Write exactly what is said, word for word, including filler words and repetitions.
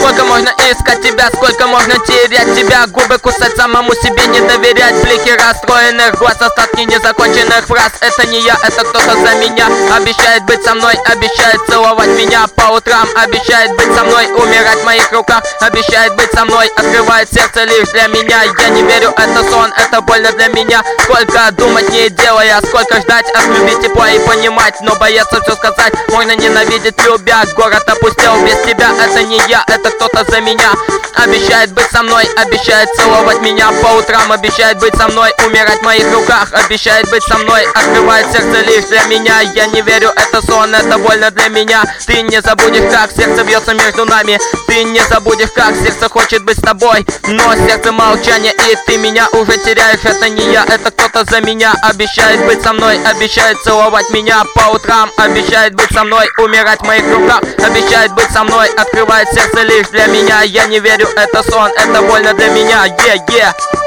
Сколько можно искать тебя, сколько можно терять тебя, губы кусать, самому себе не доверять, блики расстроенных глаз, остатки незаконченных фраз. Это не я, это кто-то за меня. Обещает быть со мной, обещает целовать меня по утрам, обещает быть со мной, умирать в моих руках, обещает быть со мной, открывает сердце лишь для меня. Я не верю, это сон, это больно для меня. Сколько думать не делая, сколько ждать от любви тепла и понимать, но бояться все сказать. Можно ненавидеть любя, город опустел без тебя. Это не я, это кто-то за меня. Обещает быть со мной, обещает целовать меня по утрам, обещает быть со мной, умирать в моих руках, обещает быть со мной, открывает сердце лишь для меня. Я не верю, это сон, это больно для меня. Ты не забудешь, как сердце бьется между нами. Ты не забудешь, как сердце хочет быть с тобой, но сердце молчание, и ты меня уже теряешь. Это не я, это кто-то за меня. Обещает быть со мной, обещает целовать меня по утрам, обещает быть со мной, умирать в моих руках, обещает быть со мной, открывает сердце лишь для меня. Я не верю, это сон, это больно для меня. Yeah, yeah.